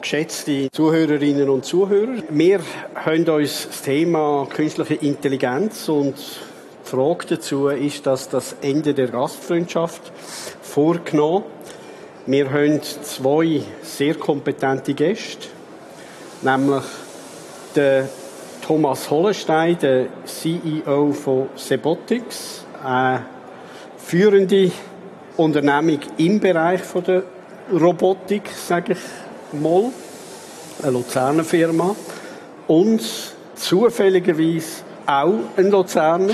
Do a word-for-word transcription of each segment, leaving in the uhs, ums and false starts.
Geschätzte Zuhörerinnen und Zuhörer, wir haben uns das Thema künstliche Intelligenz und die Frage dazu, ist das das Ende der Gastfreundschaft, vorgenommen. Wir haben zwei sehr kompetente Gäste, nämlich den Thomas Hollenstein, der C E O von Sebotics, eine führende Unternehmung im Bereich der Robotik, sage ich mal, eine Luzerner Firma, und zufälligerweise auch ein Luzerner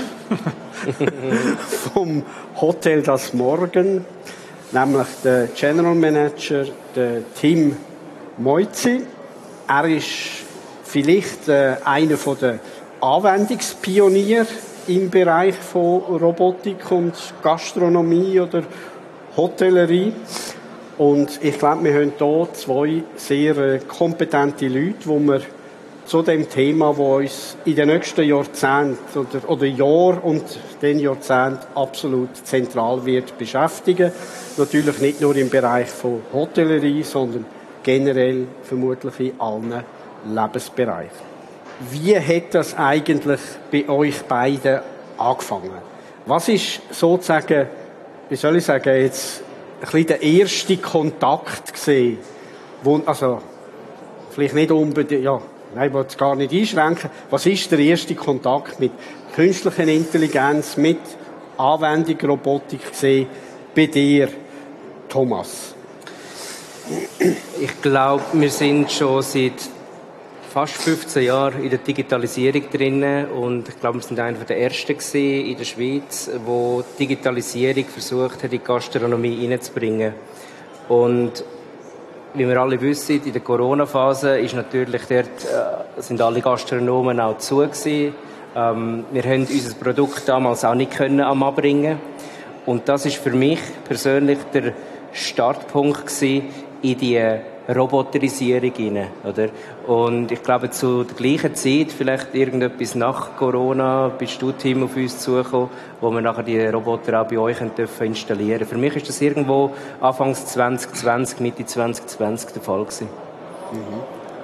vom Hotel Das Morgen, nämlich der General Manager, der Tim Moizzi. Er ist vielleicht äh, einer der Anwendungspioniere im Bereich von Robotik und Gastronomie oder Hotellerie. Und ich glaube, wir haben hier zwei sehr äh, kompetente Leute, die wir zu dem Thema, das uns in den nächsten Jahrzehnten oder, oder Jahren und den Jahrzehnten absolut zentral wird beschäftigen. Natürlich nicht nur im Bereich von Hotellerie, sondern generell vermutlich in allen Lebensbereichen. Wie hat das eigentlich bei euch beiden angefangen? Was ist sozusagen, wie soll ich sagen, jetzt ein bisschen der erste Kontakt gesehen, wo, also, vielleicht nicht unbedingt, ja, nein, ich will es gar nicht einschränken. Was ist der erste Kontakt mit künstlicher Intelligenz, mit Anwendung Robotik gesehen bei dir, Thomas? Ich glaube, wir sind schon seit fast fünfzehn Jahren in der Digitalisierung drin, und ich glaube, wir sind einer der ersten in der Schweiz, wo Digitalisierung versucht hat, in die Gastronomie hineinzubringen. Und wie wir alle wissen, in der Corona-Phase ist natürlich dort, äh, sind alle Gastronomen auch zu gewesen. Ähm, wir haben unser Produkt damals auch nicht können am Anbringen. Und das ist für mich persönlich der Startpunkt gewesen in die Roboterisierung hinein, oder? Und ich glaube, zu der gleichen Zeit, vielleicht irgendetwas nach Corona, bist du, Tim, auf uns zugekommen, wo wir nachher die Roboter auch bei euch dürfen installieren. Für mich ist das irgendwo Anfangs zwanzig zwanzig, Mitte zwanzig zwanzig der Fall gewesen. Mhm.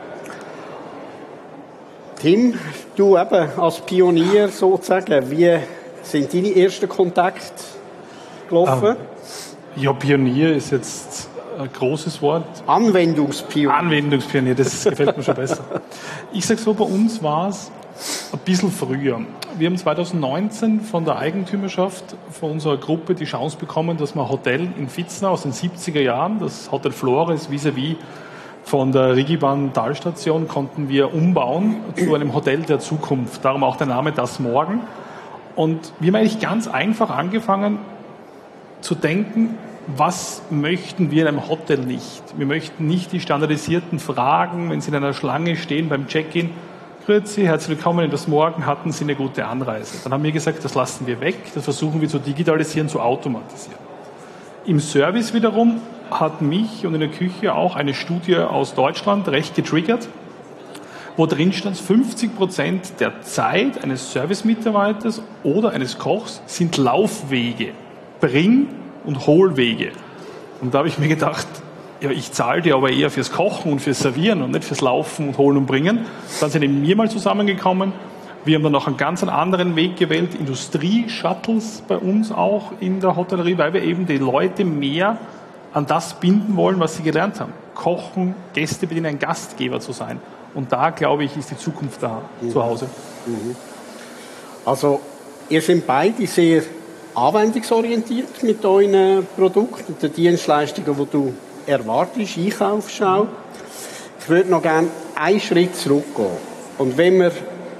Tim, du eben als Pionier sozusagen, wie sind deine ersten Kontakte gelaufen? Um, ja, Pionier ist jetzt ein großes Wort. Anwendungspionier. Anwendungspionier, das gefällt mir schon besser. Ich sage so, bei uns war es ein bisschen früher. Wir haben zwanzig neunzehn von der Eigentümerschaft von unserer Gruppe die Chance bekommen, dass wir ein Hotel in Viznau aus den siebziger Jahren, das Hotel Flores vis-à-vis von der Rigibahn Talstation, konnten wir umbauen zu einem Hotel der Zukunft. Darum auch der Name Das Morgen. Und wir haben eigentlich ganz einfach angefangen zu denken, was möchten wir in einem Hotel nicht? Wir möchten nicht die standardisierten Fragen, wenn Sie in einer Schlange stehen beim Check-in. Grüezi, herzlich willkommen in Das Morgen, hatten Sie eine gute Anreise? Dann haben wir gesagt, das lassen wir weg, das versuchen wir zu digitalisieren, zu automatisieren. Im Service wiederum hat mich und in der Küche auch eine Studie aus Deutschland recht getriggert, wo drin stand, fünfzig Prozent der Zeit eines Service-Mitarbeiters oder eines Kochs sind Laufwege. Bring- und Hohlwege. Und da habe ich mir gedacht, ja, ich zahle dir aber eher fürs Kochen und fürs Servieren und nicht fürs Laufen und Holen und Bringen. Dann sind eben wir mal zusammengekommen. Wir haben dann noch einen ganz anderen Weg gewählt, Industrie-Shuttles bei uns auch in der Hotellerie, weil wir eben die Leute mehr an das binden wollen, was sie gelernt haben. Kochen, Gäste bedienen, ein Gastgeber zu sein. Und da, glaube ich, ist die Zukunft da mhm. zu Hause. Mhm. Also, ihr seid beide sehr anwendungsorientiert mit euren Produkten und den Dienstleistungen, die du erwartest, einkaufst auch. Ich würde noch gerne einen Schritt zurückgehen. Und wenn wir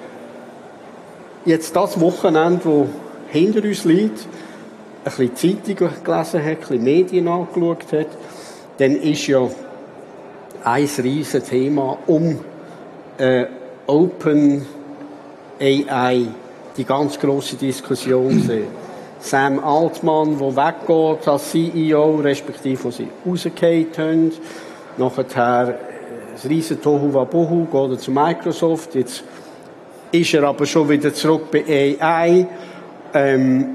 jetzt das Wochenende, das hinter uns liegt, ein bisschen Zeitungen gelesen hat, ein bisschen Medien angeschaut hat, dann ist ja ein riesiges Thema um äh, Open A I, die ganz grosse Diskussion sehen. Sam Altman, der weggeht als C E O, respektive, wo sie rausgefallen haben. Nachher das riesen Tohuwabohu, geht er zu Microsoft. Jetzt ist er aber schon wieder zurück bei A I. Ähm,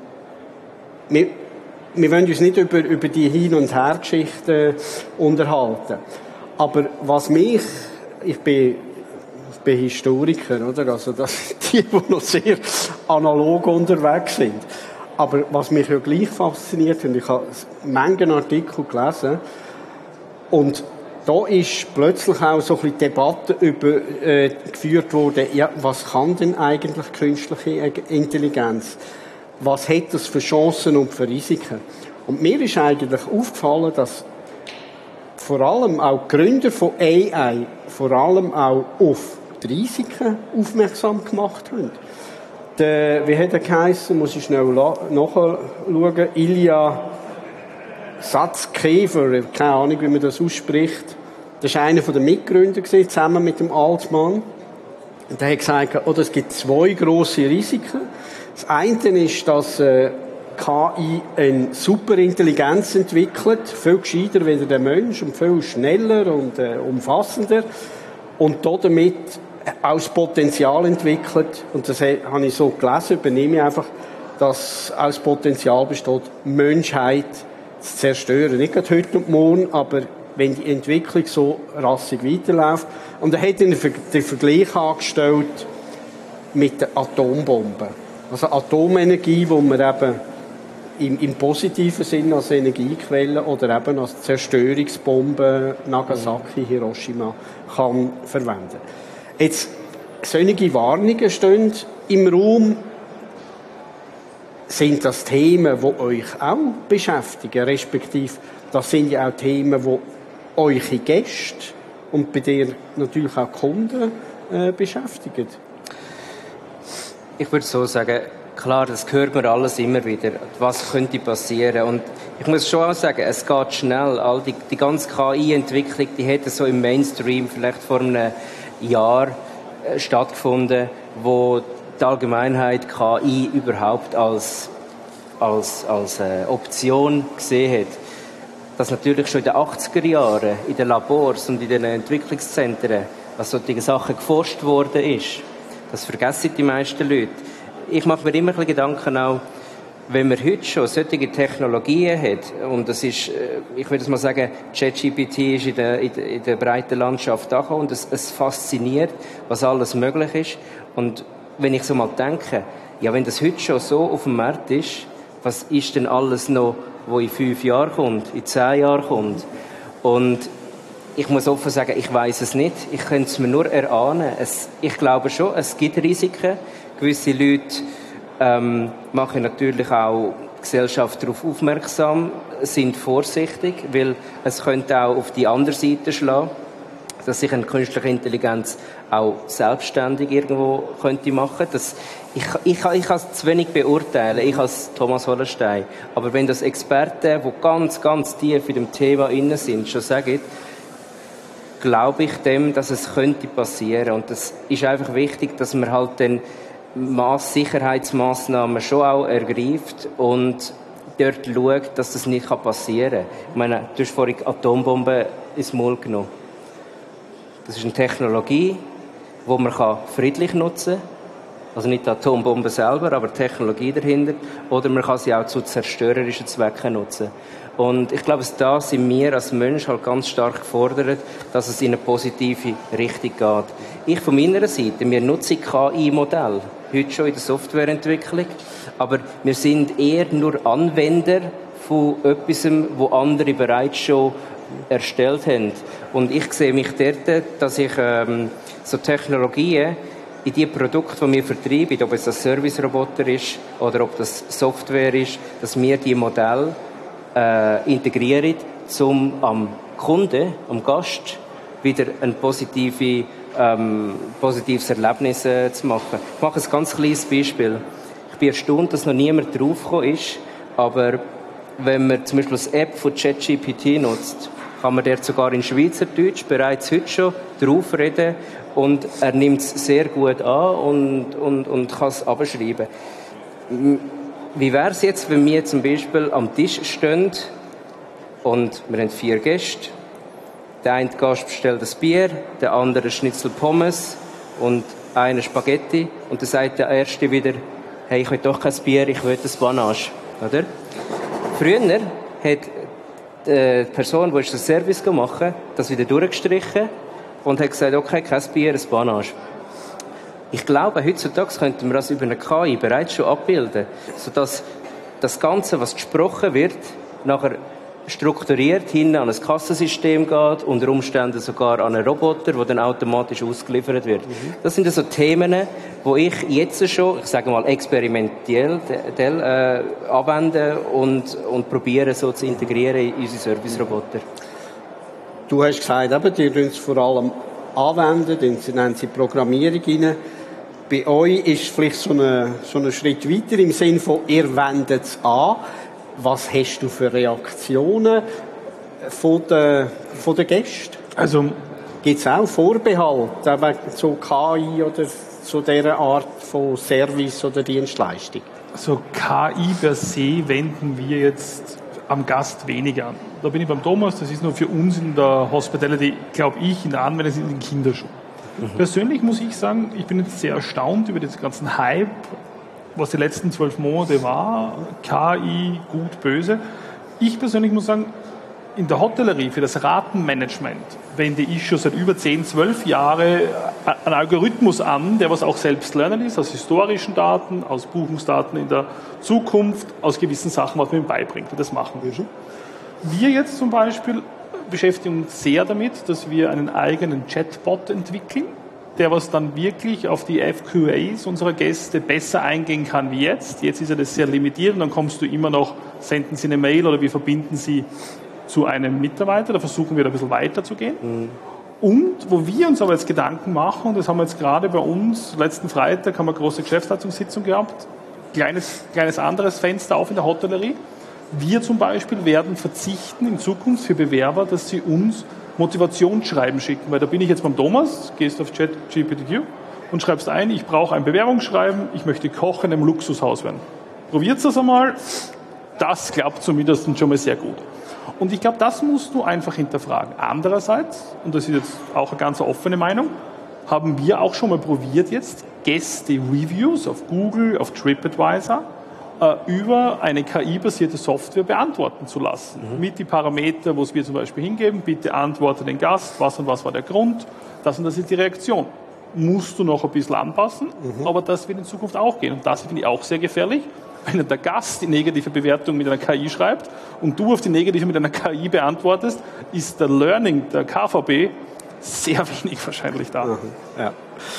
wir, wir wollen uns nicht über, über die Hin- und Her-Geschichten unterhalten. Aber was mich, ich bin, ich bin Historiker, oder? Also das die, die noch sehr analog unterwegs sind. Aber was mich ja gleich fasziniert, und ich habe Mengen Artikel gelesen, und da ist plötzlich auch so ein bisschen Debatte über, äh, geführt worden, ja, was kann denn eigentlich künstliche Intelligenz? Was hat das für Chancen und für Risiken? Und mir ist eigentlich aufgefallen, dass vor allem auch die Gründer von A I vor allem auch auf die Risiken aufmerksam gemacht haben. Der, wie hat er geheissen? Muss ich schnell nachschauen. Ilya Sutskever, keine Ahnung, wie man das ausspricht. Das war einer der Mitgründer, zusammen mit dem Altman. Und der hat gesagt, oh, es gibt zwei grosse Risiken. Das eine ist, dass äh, K I eine Superintelligenz entwickelt, viel gescheiter wie der Mensch und viel schneller und äh, umfassender. Und damit auch das Potenzial entwickelt, und das habe ich so gelesen, übernehme ich einfach, dass auch das Potenzial besteht, die Menschheit zu zerstören. Nicht gerade heute und morgen, aber wenn die Entwicklung so rassig weiterläuft. Und er hat den Vergleich angestellt mit der Atombombe. Also Atomenergie, wo man eben im, im positiven Sinn als Energiequelle oder eben als Zerstörungsbombe Nagasaki, Hiroshima kann verwenden. Jetzt, solche Warnungen stehen im Raum. Sind das Themen, die euch auch beschäftigen? Respektive, das sind ja auch Themen, die eure Gäste und bei dir natürlich auch Kunden äh, beschäftigen. Ich würde so sagen, klar, das hört man alles immer wieder. Was könnte passieren? Und ich muss schon auch sagen, es geht schnell. All die, die ganze K I-Entwicklung, die hätte so im Mainstream vielleicht vor einem Jahr äh, stattgefunden, wo die Allgemeinheit K I überhaupt als, als, als äh, Option gesehen hat. Dass natürlich schon in den achtziger Jahren in den Labors und in den Entwicklungszentren was solche Sachen geforscht worden ist. Das vergessen die meisten Leute. Ich mache mir immer ein bisschen Gedanken auch, wenn man heute schon solche Technologien hat, und das ist, ich würde mal sagen, ChatGPT ist in der, in der, in der breiten Landschaft angekommen und es, es fasziniert, was alles möglich ist. Und wenn ich so mal denke, ja, wenn das heute schon so auf dem Markt ist, was ist denn alles noch, wo in fünf Jahren kommt, in zehn Jahren kommt? Und ich muss offen sagen, ich weiß es nicht. Ich könnte es mir nur erahnen. Es, ich glaube schon, es gibt Risiken. Gewisse Leute ähm, machen natürlich auch die Gesellschaft darauf aufmerksam, sind vorsichtig, weil es könnte auch auf die andere Seite schlagen, dass sich eine künstliche Intelligenz auch selbstständig irgendwo könnte machen. Das, ich, ich, ich kann es zu wenig beurteilen, ich als Thomas Hollenstein. Aber wenn das Experten, die ganz, ganz tief in dem Thema inne sind, schon sagen, glaube ich dem, dass es könnte passieren. Und das ist einfach wichtig, dass man halt dann Mass Sicherheitsmaßnahmen schon auch ergreift und dort schaut, dass das nicht passieren kann. Ich meine, du hast vorhin Atombomben ins Maul genommen. Das ist eine Technologie, die man friedlich nutzen kann. Also nicht die Atombombe selber, aber die Technologie dahinter. Oder man kann sie auch zu zerstörerischen Zwecken nutzen. Und ich glaube, da sind wir als Mensch halt ganz stark gefordert, dass es in eine positive Richtung geht. Ich von meiner Seite, wir nutzen K I-Modelle, heute schon in der Softwareentwicklung, aber wir sind eher nur Anwender von etwas, was andere bereits schon erstellt haben. Und ich sehe mich dort, dass ich ähm, so Technologien in die Produkte, die wir vertreiben, ob es ein Service-Roboter ist oder ob das Software ist, dass wir die Modelle äh, integrieren, um am Kunden, am Gast, wieder ein positive, ähm, positives Erlebnis äh, zu machen. Ich mache ein ganz kleines Beispiel. Ich bin erstaunt, dass noch niemand draufgekommen ist, aber wenn man zum Beispiel das App von ChatGPT nutzt, kann man dort sogar in Schweizerdeutsch bereits heute schon drauf reden und er nimmt es sehr gut an und, und, und kann es abschreiben. Wie wäre es jetzt, wenn wir zum Beispiel am Tisch stehen und wir haben vier Gäste. Der eine Gast bestellt ein Bier, der andere Schnitzel Pommes und eine Spaghetti und dann sagt der Erste wieder, hey, ich will doch kein Bier, ich will ein Banage. Oder? Früher hat die Person, die den Service gemacht hat, das wieder durchgestrichen und hat gesagt, okay, kein Bier, ein Banage. Ich glaube, heutzutage könnten wir das über eine K I bereits schon abbilden, sodass das Ganze, was gesprochen wird, nachher strukturiert hin an ein Kassensystem geht, unter Umständen sogar an einen Roboter, der dann automatisch ausgeliefert wird. Mhm. Das sind also Themen, wo ich jetzt schon, ich sage mal, experimentell äh, anwende und, und probiere so zu integrieren in unsere Service-Roboter. Du hast gesagt, eben, die tun es vor allem anwenden, sie nennen sie Programmierung rein. Bei euch ist vielleicht so ein so eine Schritt weiter im Sinne von, ihr wendet es an. Was hast du für Reaktionen von den, von den Gästen? Also, gibt es auch Vorbehalte zu K I oder zu dieser Art von Service oder Dienstleistung? Also K I per se wenden wir jetzt am Gast weniger an. Da bin ich beim Thomas, das ist nur für uns in der Hospitality, glaube ich, in der Anwendung sind in den Kinderschuhen. Mhm. Persönlich muss ich sagen, ich bin jetzt sehr erstaunt über diesen ganzen Hype, was die letzten zwölf Monate war, K I, gut, böse. Ich persönlich muss sagen, in der Hotellerie für das Ratenmanagement wende ich schon seit über zehn, zwölf Jahren einen Algorithmus an, der was auch selbst lernen ist, aus historischen Daten, aus Buchungsdaten in der Zukunft, aus gewissen Sachen, was man ihm beibringt. Und das machen wir schon. Wir jetzt zum Beispiel beschäftigen uns sehr damit, dass wir einen eigenen Chatbot entwickeln, der was dann wirklich auf die F Q As unserer Gäste besser eingehen kann wie jetzt. Jetzt ist ja das sehr limitiert und dann kommst du immer noch, senden Sie eine Mail oder wir verbinden Sie zu einem Mitarbeiter. Da versuchen wir da ein bisschen weiterzugehen. Mhm. Und wo wir uns aber jetzt Gedanken machen, und das haben wir jetzt gerade bei uns, letzten Freitag haben wir eine große Geschäftsleitungssitzung gehabt, kleines, kleines anderes Fenster auf in der Hotellerie. Wir zum Beispiel werden verzichten in Zukunft für Bewerber, dass sie uns Motivationsschreiben schicken, weil da bin ich jetzt beim Thomas, gehst auf ChatGPT und schreibst ein, ich brauche ein Bewerbungsschreiben, ich möchte Koch in einem Luxushaus werden. Probiert das einmal, das klappt zumindest schon mal sehr gut. Und ich glaube, das musst du einfach hinterfragen. Andererseits, und das ist jetzt auch eine ganz offene Meinung, haben wir auch schon mal probiert jetzt, Gäste-Reviews auf Google, auf TripAdvisor, über eine K I-basierte Software beantworten zu lassen. Mhm. Mit die Parameter, wo es wir zum Beispiel hingeben, bitte antworte den Gast, was und was war der Grund, das und das ist die Reaktion. Musst du noch ein bisschen anpassen, mhm. aber das wird in Zukunft auch gehen. Und das finde ich auch sehr gefährlich, wenn der Gast die negative Bewertung mit einer K I schreibt und du auf die negative mit einer K I beantwortest, ist der Learning der K V B sehr wenig wahrscheinlich da. Mhm. Ja.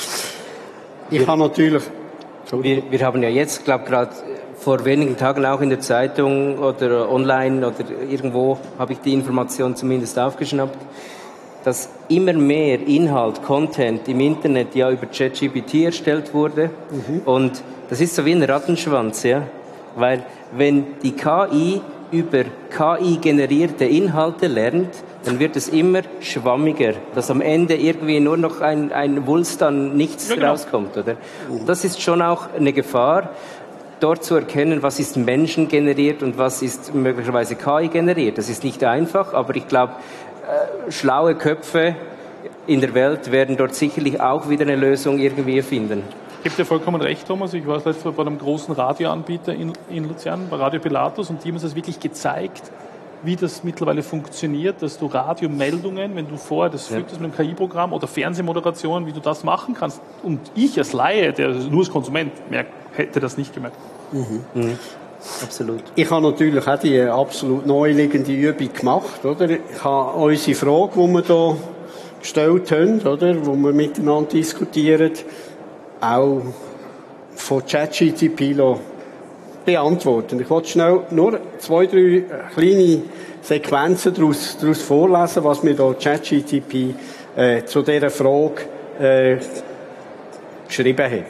Ich habe natürlich... Wir, wir haben ja jetzt, glaube ich, gerade vor wenigen Tagen auch in der Zeitung oder online oder irgendwo habe ich die Information zumindest aufgeschnappt, dass immer mehr Inhalt, Content im Internet ja über ChatGPT erstellt wurde. Mhm. Und das ist so wie ein Rattenschwanz, ja, weil wenn die K I über K I generierte Inhalte lernt, dann wird es immer schwammiger, dass am Ende irgendwie nur noch ein, ein Wulst an nichts ja, genau. rauskommt, oder? Mhm. Das ist schon auch eine Gefahr, dort zu erkennen, was ist menschengeneriert und was ist möglicherweise K I generiert. Das ist nicht einfach, aber ich glaube, äh, schlaue Köpfe in der Welt werden dort sicherlich auch wieder eine Lösung irgendwie finden. Ich gebe dir vollkommen recht, Thomas. Ich war letztes Mal bei einem großen Radioanbieter in, in Luzern, bei Radio Pilatus, und die haben uns das wirklich gezeigt, wie das mittlerweile funktioniert, dass du Radiomeldungen, wenn du vorher das fütterst mit einem K I-Programm oder Fernsehmoderationen, wie du das machen kannst. Und ich als Laie, der nur als Konsument merkt, hätte das nicht gemerkt. Mhm. Mhm. Absolut. Ich habe natürlich auch die absolut neu liegende Übung gemacht, oder? Ich habe unsere Frage, die wir hier gestellt haben, oder? Wo wir miteinander diskutieren, auch von ChatGPT beantworten. Ich wollte schnell nur zwei, drei kleine Sequenzen daraus, daraus vorlesen, was mir da ChatGPT äh, zu dieser Frage äh, geschrieben hat.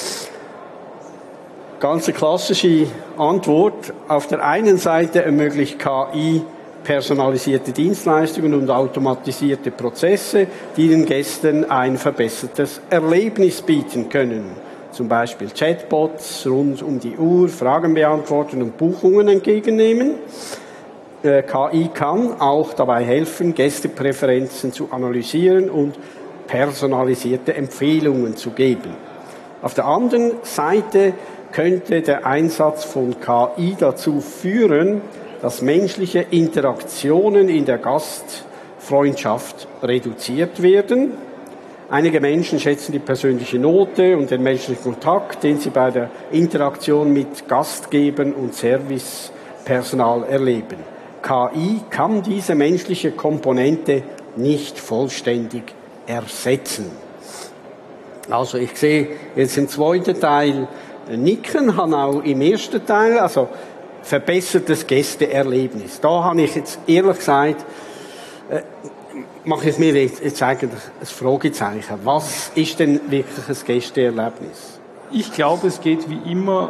Ganz eine klassische Antwort. Auf der einen Seite ermöglicht K I personalisierte Dienstleistungen und automatisierte Prozesse, die den Gästen ein verbessertes Erlebnis bieten können. Zum Beispiel Chatbots rund um die Uhr, Fragen beantworten und Buchungen entgegennehmen. K I kann auch dabei helfen, Gästepräferenzen zu analysieren und personalisierte Empfehlungen zu geben. Auf der anderen Seite könnte der Einsatz von K I dazu führen, dass menschliche Interaktionen in der Gastfreundschaft reduziert werden. Einige Menschen schätzen die persönliche Note und den menschlichen Kontakt, den sie bei der Interaktion mit Gastgebern und Servicepersonal erleben. K I kann diese menschliche Komponente nicht vollständig ersetzen. Also ich sehe jetzt im zweiten Teil Nicken, habe auch im ersten Teil, also verbessertes Gästeerlebnis. Da habe ich jetzt ehrlich gesagt, äh, mache ich mir jetzt, jetzt eigentlich ein Fragezeichen. Was ist denn wirklich ein Gästeerlebnis? Ich glaube, es geht wie immer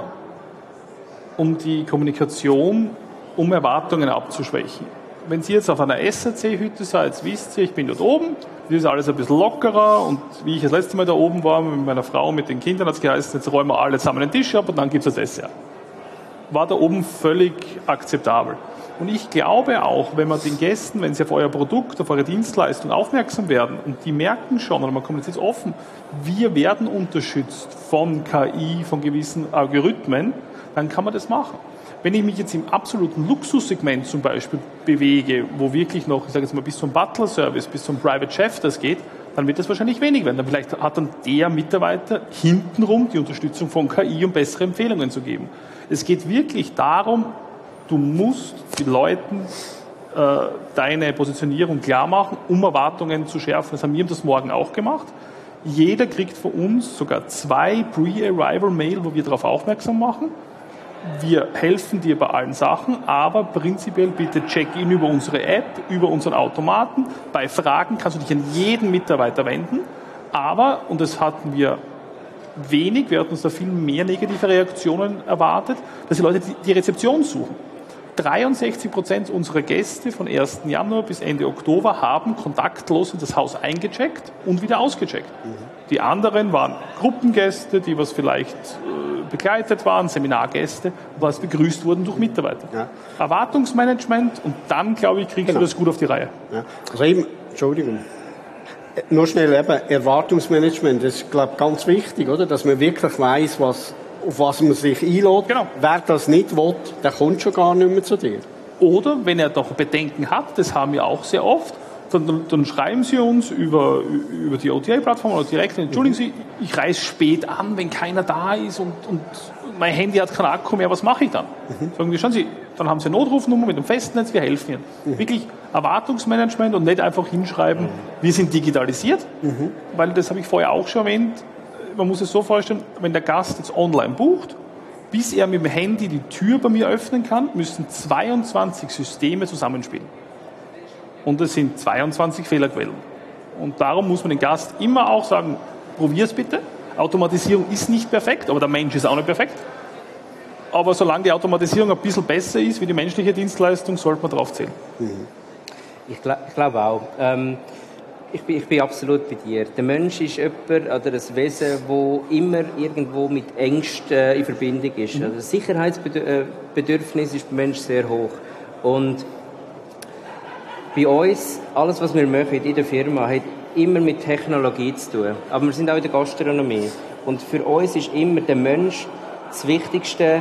um die Kommunikation, um Erwartungen abzuschwächen. Wenn Sie jetzt auf einer S A C-Hütte seid, wisst ihr, ich bin dort oben, das ist alles ein bisschen lockerer und wie ich das letzte Mal da oben war mit meiner Frau, mit den Kindern, hat es geheißen, jetzt räumen wir alle zusammen den Tisch ab und dann gibt es das Dessert. War da oben völlig akzeptabel. Und ich glaube auch, wenn man den Gästen, wenn sie auf euer Produkt, auf eure Dienstleistung aufmerksam werden und die merken schon, oder man kommuniziert offen, wir werden unterstützt von K I, von gewissen Algorithmen, dann kann man das machen. Wenn ich mich jetzt im absoluten Luxussegment zum Beispiel bewege, wo wirklich noch, ich sage jetzt mal, bis zum Butler-Service, bis zum Private Chef das geht, dann wird das wahrscheinlich wenig werden. Dann vielleicht hat dann der Mitarbeiter hintenrum die Unterstützung von K I, um bessere Empfehlungen zu geben. Es geht wirklich darum, du musst den Leuten äh, deine Positionierung klar machen, um Erwartungen zu schärfen. Das haben wir das morgen auch gemacht. Jeder kriegt von uns sogar zwei Pre-Arrival-Mail, wo wir darauf aufmerksam machen. Wir helfen dir bei allen Sachen, aber prinzipiell bitte Check-in über unsere App, über unseren Automaten. Bei Fragen kannst du dich an jeden Mitarbeiter wenden. Aber, und das hatten wir wenig, wir hatten uns da viel mehr negative Reaktionen erwartet, dass die Leute die Rezeption suchen. dreiundsechzig Prozent unserer Gäste von ersten Januar bis Ende Oktober haben kontaktlos in das Haus eingecheckt und wieder ausgecheckt. Mhm. Die anderen waren Gruppengäste, die was vielleicht äh, begleitet waren, Seminargäste, was begrüßt wurden durch Mitarbeiter. Ja. Erwartungsmanagement und dann, glaube ich, kriegst genau. du das gut auf die Reihe. Ja. Also eben, Entschuldigung, nur schnell eben, Erwartungsmanagement, das ist, glaube ich, ganz wichtig, oder? Dass man wirklich weiss, was, auf was man sich einlädt. Genau. Wer das nicht will, der kommt schon gar nicht mehr zu dir. Oder, wenn er doch Bedenken hat, das haben wir auch sehr oft, Dann, dann schreiben Sie uns über, über die O T A-Plattform oder direkt, entschuldigen Sie, ich reise spät an, wenn keiner da ist und, und mein Handy hat keinen Akku mehr, was mache ich dann? Mhm. Sagen wir, schauen Sie, dann haben Sie eine Notrufnummer mit dem Festnetz, wir helfen Ihnen. Mhm. Wirklich Erwartungsmanagement und nicht einfach hinschreiben, mhm. wir sind digitalisiert, mhm. weil das habe ich vorher auch schon erwähnt, man muss es so vorstellen, wenn der Gast jetzt online bucht, bis er mit dem Handy die Tür bei mir öffnen kann, müssen zweiundzwanzig Systeme zusammenspielen. Und es sind zweiundzwanzig Fehlerquellen. Und darum muss man den Gast immer auch sagen, probier's bitte. Automatisierung ist nicht perfekt, aber der Mensch ist auch nicht perfekt. Aber solange die Automatisierung ein bisschen besser ist wie die menschliche Dienstleistung, sollte man drauf zählen. Mhm. Ich, glaub, ich glaube auch. Ähm, ich, bin, ich bin absolut bei dir. Der Mensch ist jemand oder ein Wesen, das immer irgendwo mit Ängsten äh, in Verbindung ist. Mhm. Also das Sicherheitsbedürfnis ist beim Menschen sehr hoch. Und bei uns, alles, was wir machen in der Firma, hat immer mit Technologie zu tun. Aber wir sind auch in der Gastronomie. Und für uns ist immer der Mensch das wichtigste, äh,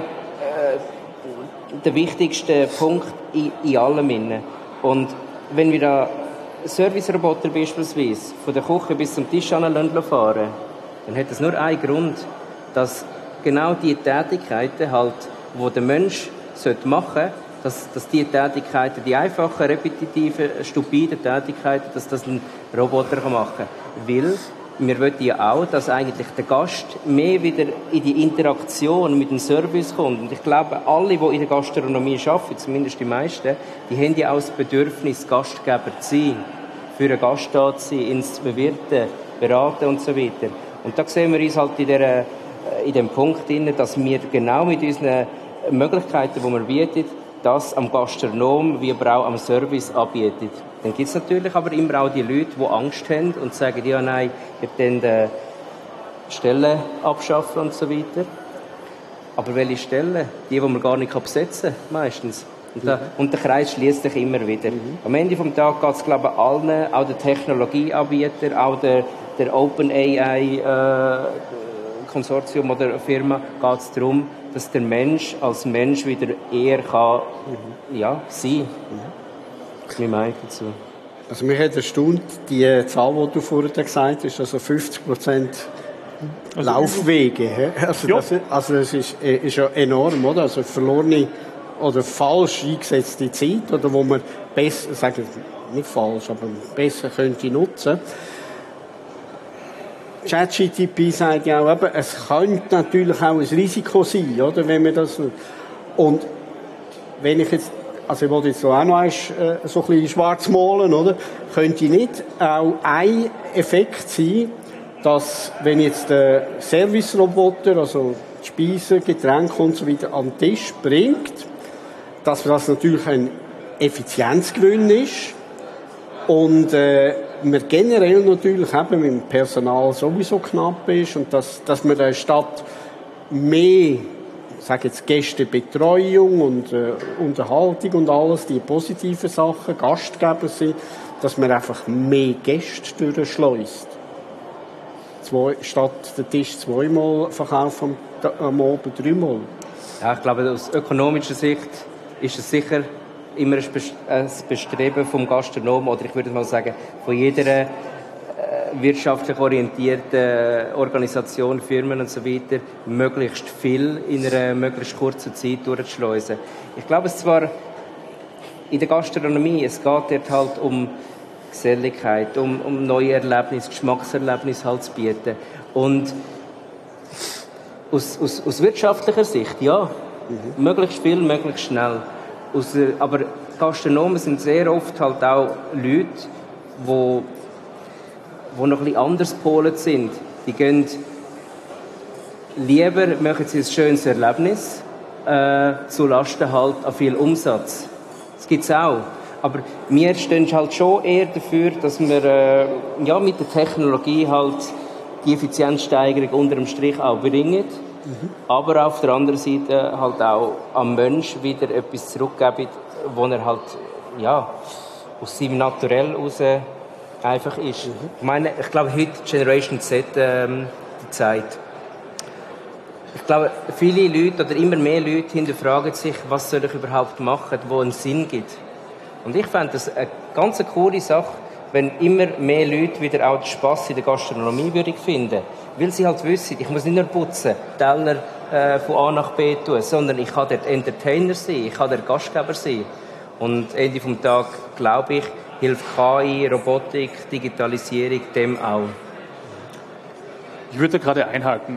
der wichtigste Punkt in, in allem inne. Und wenn wir da Serviceroboter beispielsweise von der Küche bis zum Tisch fahren, dann hat das nur einen Grund, dass genau die Tätigkeiten halt, die der Mensch machen sollte, dass, dass die Tätigkeiten, die einfachen, repetitiven, stupiden Tätigkeiten, dass das ein Roboter machen kann. Weil wir wollen ja auch, dass eigentlich der Gast mehr wieder in die Interaktion mit dem Service kommt. Und ich glaube, alle, die in der Gastronomie arbeiten, zumindest die meisten, die haben ja auch das Bedürfnis, Gastgeber zu sein, für einen Gast da zu sein, ins Bewirten, beraten und so weiter. Und da sehen wir uns halt in, der, in dem Punkt drin, dass wir genau mit unseren Möglichkeiten, die wir bieten, das am Gastronom wie aber auch am Service anbietet. Dann gibt es natürlich aber immer auch die Leute, die Angst haben und sagen, ja nein, ich will dann die Stellen abschaffen und so weiter. Aber welche Stellen? Die, die man gar nicht besetzen kann, meistens. Und, da, und der Kreis schließt sich immer wieder. Mhm. Am Ende des Tages geht es, glaube ich, allen, auch den Technologieanbietern, auch der, der Open A I äh, Konsortium oder eine Firma geht es darum, dass der Mensch als Mensch wieder eher kann, ja, sein. Mhm. Das ist meine Meinung dazu. Also mich hat erstaunt, die Zahl, die du vorhin gesagt hast, also fünfzig Prozent also Laufwege. Also das, also das ist, ist ja enorm, oder? Also verlorene oder falsch eingesetzte Zeit, oder wo man besser, sagen nicht falsch, aber besser könnte nutzen. ChatGPT sagt ja auch, eben, es könnte natürlich auch ein Risiko sein, oder, wenn man das, und wenn ich jetzt, also ich wollte jetzt auch noch eins, äh, so ein bisschen schwarz malen, oder, könnte nicht auch ein Effekt sein, dass, wenn jetzt der Service-Roboter, also Speisen, Getränke und so weiter an den Tisch bringt, dass das natürlich ein Effizienzgewinn ist und äh, man generell natürlich eben mit dem Personal sowieso knapp ist und dass, dass man der Stadt mehr, ich sage jetzt Gästebetreuung und äh, Unterhaltung und alles, die positiven Sachen, Gastgeber sind, dass man einfach mehr Gäste durchschleust. Zwei, statt den Tisch zweimal verkaufen am Abend dreimal. Ja, ich glaube, aus ökonomischer Sicht ist es sicher immer ein Bestreben vom Gastronomen, oder ich würde mal sagen, von jeder äh, wirtschaftlich orientierten Organisation, Firmen und so weiter, möglichst viel in einer möglichst kurzen Zeit durchzuschleusen. Ich glaube, es zwar in der Gastronomie, es geht dort halt um Geselligkeit, um, um neue Erlebnisse, Geschmackserlebnisse halt zu bieten. Und aus, aus, aus wirtschaftlicher Sicht, ja, mhm. möglichst viel, möglichst schnell. Aus, aber Gastronomen sind sehr oft halt auch Leute, die, die noch ein bisschen anders gepolt sind. Die gehen lieber, machen sie ein schönes Erlebnis, äh, zu Lasten halt an viel Umsatz. Das gibt es auch. Aber wir stehen halt schon eher dafür, dass wir äh, ja, mit der Technologie halt die Effizienzsteigerung unter dem Strich auch bringen. Mhm. Aber auf der anderen Seite halt auch am Mensch wieder etwas zurückgeben, wo er halt, ja, aus seinem Naturell heraus einfach ist. Mhm. Ich meine, ich glaube, heute Generation Z ähm, die Zeit. Ich glaube, viele Leute oder immer mehr Leute hinterfragen sich, was soll ich überhaupt machen, wo einen Sinn gibt. Und ich fände das eine ganz coole Sache, wenn immer mehr Leute wieder auch den Spass in der Gastronomie würden finden. Weil sie halt wissen, ich muss nicht nur putzen, Teller äh, von A nach B tun, sondern ich kann dort Entertainer sein, ich kann dort Gastgeber sein. Und Ende vom Tag, glaube ich, hilft K I, Robotik, Digitalisierung dem auch. Ich würde gerade einhaken.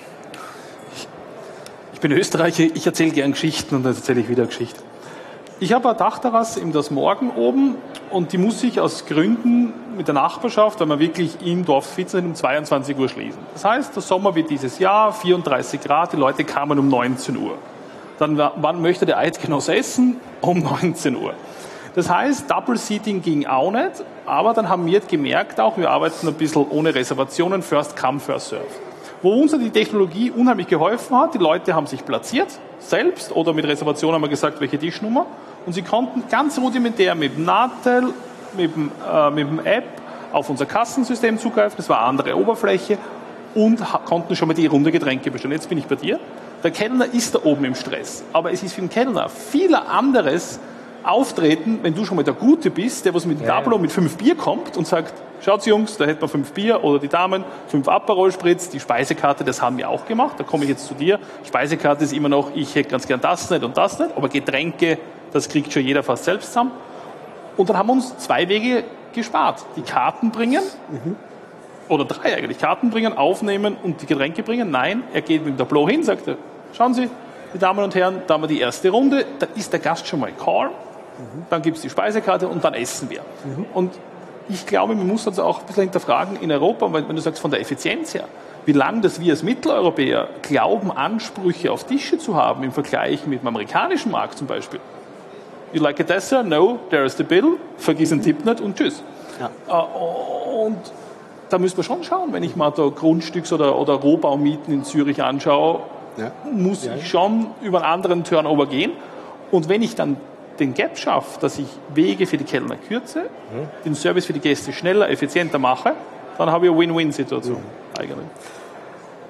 Ich, ich bin Österreicher, ich erzähle gern Geschichten und dann erzähle ich wieder Geschichten. Ich habe eine Dachterrasse im Das Morgen oben und die muss ich aus Gründen mit der Nachbarschaft, weil wir wirklich im Dorf fit sind, um zweiundzwanzig Uhr schließen. Das heißt, der Sommer wird dieses Jahr vierunddreißig Grad, die Leute kamen um neunzehn Uhr. Dann, wann möchte der Eidgenoss essen? Um neunzehn Uhr. Das heißt, Double Seating ging auch nicht, aber dann haben wir gemerkt auch, wir arbeiten ein bisschen ohne Reservationen, First Come, First Serve. Wo uns die Technologie unheimlich geholfen hat, die Leute haben sich platziert, selbst oder mit Reservation haben wir gesagt, welche Tischnummer, und sie konnten ganz rudimentär mit dem Natel, mit dem, äh, mit dem App auf unser Kassensystem zugreifen, das war eine andere Oberfläche, und konnten schon mal die Runde Getränke bestellen. Jetzt bin ich bei dir. Der Kellner ist da oben im Stress, aber es ist für den Kellner viel anderes auftreten, wenn du schon mal der Gute bist, der was mit dem ja. Tableau mit fünf Bier kommt und sagt, schaut Jungs, da hätten wir fünf Bier, oder die Damen, fünf Aperol Spritz, die Speisekarte, das haben wir auch gemacht, da komme ich jetzt zu dir. Speisekarte ist immer noch, ich hätte ganz gern das nicht und das nicht, aber Getränke, das kriegt schon jeder fast selbst zusammen. Und dann haben wir uns zwei Wege gespart. Die Karten bringen, mhm. oder drei eigentlich, Karten bringen, aufnehmen und die Getränke bringen. Nein, er geht mit dem Tableau hin, sagt er, schauen Sie, die Damen und Herren, da haben wir die erste Runde, da ist der Gast schon mal call, mhm. dann gibt es die Speisekarte und dann essen wir. Mhm. Und ich glaube, man muss also auch ein bisschen hinterfragen in Europa, wenn du sagst von der Effizienz her, wie lange dass wir als Mitteleuropäer glauben, Ansprüche auf Tische zu haben im Vergleich mit dem amerikanischen Markt zum Beispiel. You like a dessert? No, there is the bill. Vergiss den Tipp nicht und tschüss. Ja. Und da müssen wir schon schauen, wenn ich mal da Grundstücks- oder, oder Rohbaumieten in Zürich anschaue, ja. muss ja. ich schon über einen anderen Turnover gehen. Und wenn ich dann den Gap schaffe, dass ich Wege für die Kellner kürze, mhm. den Service für die Gäste schneller, effizienter mache, dann habe ich eine Win-Win-Situation mhm. eigentlich.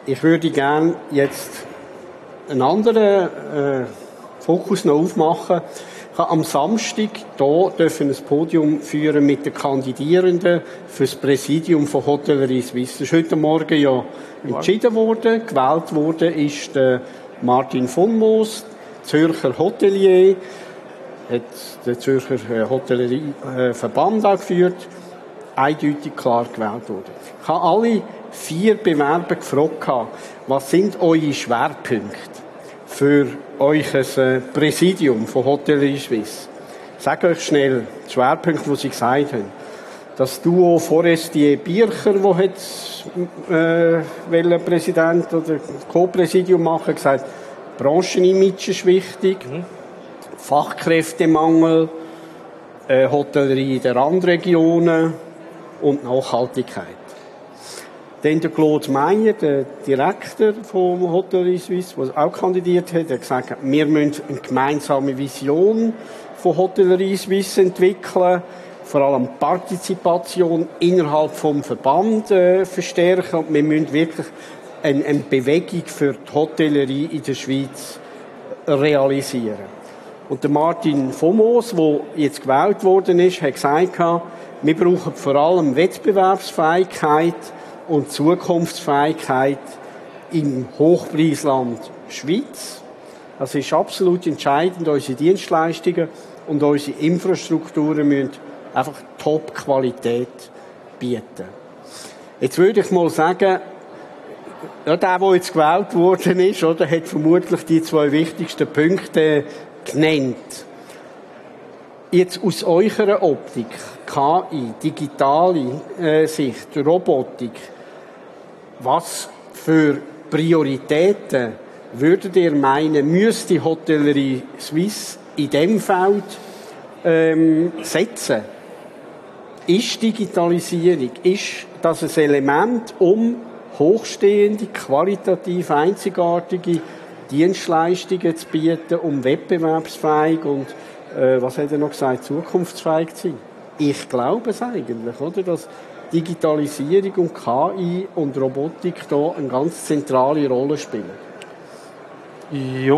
Ich würde gerne jetzt einen anderen äh, Fokus noch aufmachen. Ich habe am Samstag hier dürfen ein Podium führen mit den Kandidierenden für das Präsidium von Hotellerie Suisse. Das ist heute Morgen ja entschieden worden. Gewählt worden ist der Martin von Moos, Zürcher Hotelier, hat den Zürcher Hotellerieverband angeführt, eindeutig klar gewählt worden. Ich habe alle vier Bewerber gefragt, was sind eure Schwerpunkte für euch ein Präsidium von Hotellerie Suisse? Ich sage euch schnell die Schwerpunkte, die sie gesagt haben. Das Duo Forestier Bircher, das jetzt äh, Präsident oder Co-Präsidium machen, gesagt, Branchenimage ist wichtig, mhm. Fachkräftemangel, äh, Hotellerie in den Randregionen und Nachhaltigkeit. Dann der Claude Meyer, der Direktor von Hotellerie Suisse, der auch kandidiert hat, hat gesagt, wir müssen eine gemeinsame Vision von Hotellerie Suisse entwickeln, vor allem Partizipation innerhalb vom Verband äh, verstärken und wir müssen wirklich eine, eine Bewegung für die Hotellerie in der Schweiz realisieren. Und der Martin von Moos, der jetzt gewählt worden ist, hat gesagt, wir brauchen vor allem Wettbewerbsfähigkeit und Zukunftsfähigkeit im Hochpreisland Schweiz. Das ist absolut entscheidend. Unsere Dienstleistungen und unsere Infrastrukturen müssen einfach Top-Qualität bieten. Jetzt würde ich mal sagen, ja, der, der jetzt gewählt worden ist, oder, hat vermutlich die zwei wichtigsten Punkte genannt. Jetzt aus eurer Optik, K I, digitale äh, Sicht, Robotik, was für Prioritäten würdet ihr meinen, müsste Hotellerie Suisse in diesem Feld ähm, setzen? Ist Digitalisierung, ist das ein Element, um hochstehende, qualitativ einzigartige Dienstleistungen zu bieten, um wettbewerbsfähig und, äh, was hat er noch gesagt, zukunftsfähig zu sein? Ich glaube es eigentlich, oder, dass Digitalisierung und K I und Robotik da eine ganz zentrale Rolle spielen. Ja,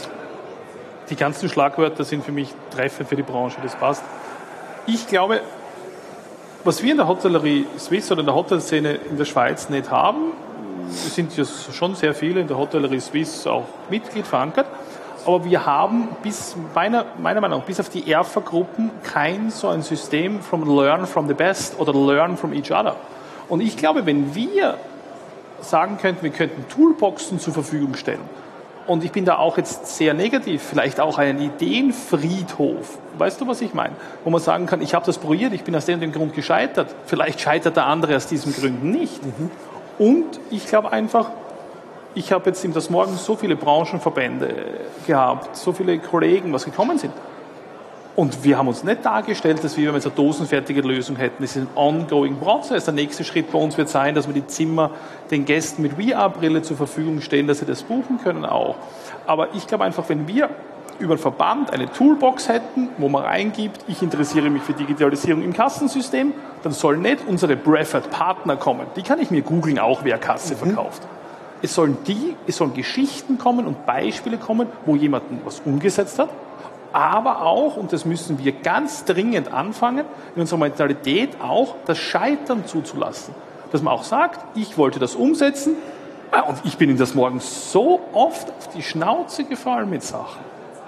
die ganzen Schlagwörter sind für mich treffend für die Branche, das passt. Ich glaube, was wir in der Hotellerie Suisse oder in der Hotelszene in der Schweiz nicht haben, es sind ja schon sehr viele in der Hotellerie Suisse auch Mitglied verankert, aber wir haben bis, meiner, meiner Meinung nach, bis auf die ERFA-Gruppen kein so ein System from learn from the best oder learn from each other. Und ich glaube, wenn wir sagen könnten, wir könnten Toolboxen zur Verfügung stellen, und ich bin da auch jetzt sehr negativ, vielleicht auch einen Ideenfriedhof. Weißt du, was ich meine? Wo man sagen kann, ich habe das probiert, ich bin aus dem und dem Grund gescheitert. Vielleicht scheitert der andere aus diesem Grund nicht. Mhm. Und ich glaube einfach, ich habe jetzt in das Morgen so viele Branchenverbände gehabt, so viele Kollegen, was gekommen sind. Und wir haben uns nicht dargestellt, dass wir jetzt eine dosenfertige Lösung hätten. Das ist ein ongoing Prozess. Der nächste Schritt bei uns wird sein, dass wir die Zimmer den Gästen mit V R-Brille zur Verfügung stellen, dass sie das buchen können auch. Aber ich glaube einfach, wenn wir über den Verband eine Toolbox hätten, wo man reingibt, ich interessiere mich für Digitalisierung im Kassensystem, dann sollen nicht unsere Preferred-Partner kommen. Die kann ich mir googeln auch, wer Kasse mhm. verkauft. Es sollen die, es sollen Geschichten kommen und Beispiele kommen, wo jemand was umgesetzt hat, aber auch, und das müssen wir ganz dringend anfangen, in unserer Mentalität auch das Scheitern zuzulassen. Dass man auch sagt, ich wollte das umsetzen und ich bin in das Morgen so oft auf die Schnauze gefallen mit Sachen.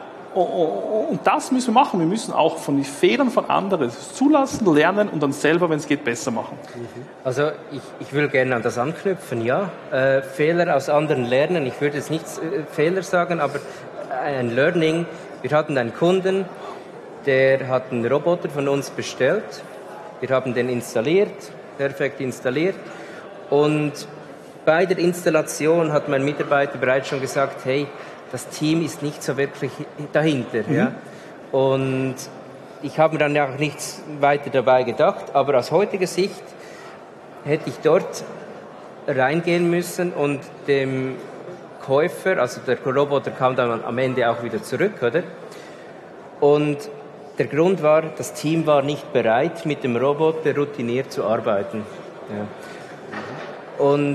Und das müssen wir machen. Wir müssen auch von den Fehlern von anderen zulassen, lernen und dann selber, wenn es geht, besser machen. Also ich, ich will gerne an das anknüpfen, ja. Äh, Fehler aus anderen lernen. Ich würde jetzt nicht äh, Fehler sagen, aber ein Learning. Wir hatten einen Kunden, der hat einen Roboter von uns bestellt. Wir haben den installiert, perfekt installiert. Und bei der Installation hat mein Mitarbeiter bereits schon gesagt, hey, das Team ist nicht so wirklich dahinter. Mhm. Ja? Und ich habe mir dann auch nichts weiter dabei gedacht, aber aus heutiger Sicht hätte ich dort reingehen müssen und dem Käufer, also der Roboter kam dann am Ende auch wieder zurück, oder? Und der Grund war, das Team war nicht bereit, mit dem Roboter routiniert zu arbeiten. Ja. Und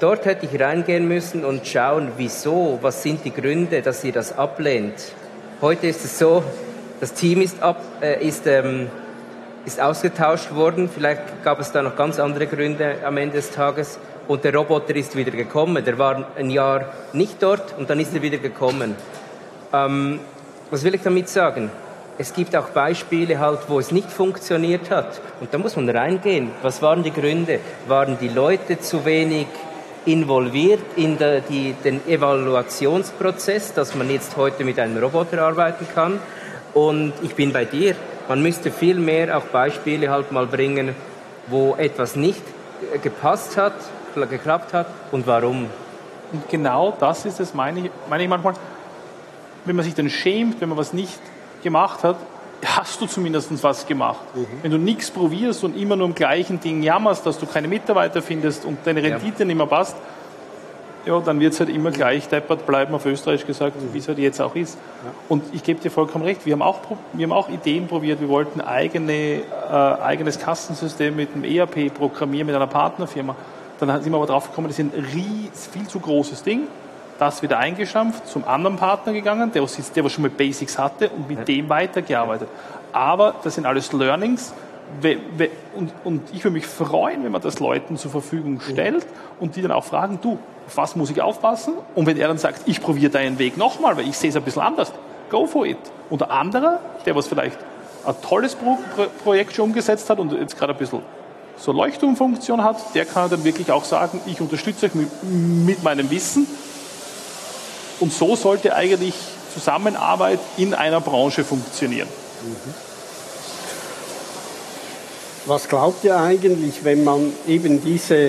dort hätte ich reingehen müssen und schauen, wieso, was sind die Gründe, dass ihr das ablehnt. Heute ist es so, das Team ist, ab, äh, ist, ähm, ist ausgetauscht worden, vielleicht gab es da noch ganz andere Gründe am Ende des Tages und der Roboter ist wieder gekommen. Der war ein Jahr nicht dort und dann ist er wieder gekommen. Ähm, was will ich damit sagen? Es gibt auch Beispiele, halt, wo es nicht funktioniert hat. Und da muss man reingehen. Was waren die Gründe? Waren die Leute zu wenig involviert in der, die, den Evaluationsprozess, dass man jetzt heute mit einem Roboter arbeiten kann? Und ich bin bei dir. Man müsste viel mehr auch Beispiele halt mal bringen, wo etwas nicht gepasst hat, geklappt hat und warum. Und genau das ist es, meine ich, meine ich manchmal, wenn man sich dann schämt, wenn man was nicht gemacht hat, hast du zumindest was gemacht. Mhm. Wenn du nichts probierst und immer nur im gleichen Ding jammerst, dass du keine Mitarbeiter findest und deine Rendite ja. nicht mehr passt, ja, dann wird es halt immer gleich deppert bleiben, auf Österreich gesagt, mhm. wie es halt jetzt auch ist. Ja. Und ich gebe dir vollkommen recht, wir haben auch, wir haben auch Ideen probiert, wir wollten eigene, äh, eigenes Kassensystem mit einem E R P programmieren, mit einer Partnerfirma. Dann sind wir aber drauf gekommen, das ist ein ries, viel zu großes Ding. Das wieder eingestampft, zum anderen Partner gegangen, der, der was schon mit Basics hatte und mit ja. dem weitergearbeitet. Aber das sind alles Learnings und, und ich würde mich freuen, wenn man das Leuten zur Verfügung stellt und die dann auch fragen, du, auf was muss ich aufpassen? Und wenn er dann sagt, ich probiere deinen Weg nochmal, weil ich sehe es ein bisschen anders, go for it. Und der andere, der was vielleicht ein tolles Pro- Pro- Projekt schon umgesetzt hat und jetzt gerade ein bisschen so Leuchtturmfunktion hat, der kann dann wirklich auch sagen, ich unterstütze euch mit, mit meinem Wissen. Und so sollte eigentlich Zusammenarbeit in einer Branche funktionieren. Was glaubt ihr eigentlich, wenn man eben diese,